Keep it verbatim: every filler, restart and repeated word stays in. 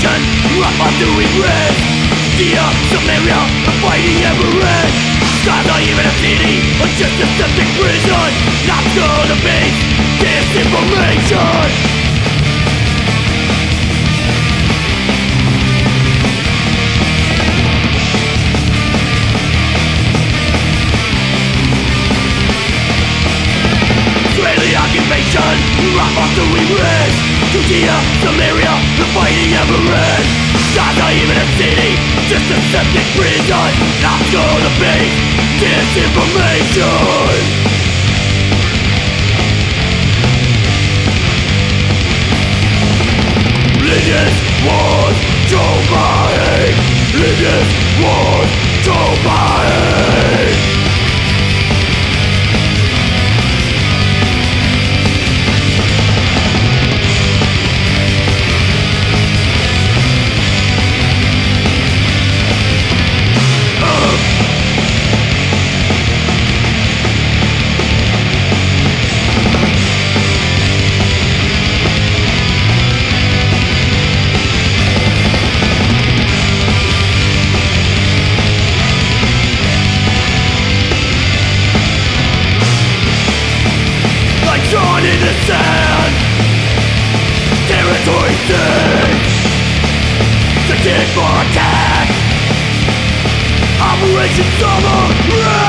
invasion, rock on doing risk. Dia, Samaria, the fighting ever ends. Scars not even a city, or just a septic prison. Not gonna be disinformation. Occupation, rock off the wing rest. Judea, Samaria, the fighting ever ends. Scars not even a city, just a septic prison. Not gonna be disinformation. Religious wars, Joe Biden. Religious wars, Joe Biden. Drawn in the sand, territory sinks. The kid for attack, Operation Summer Rain.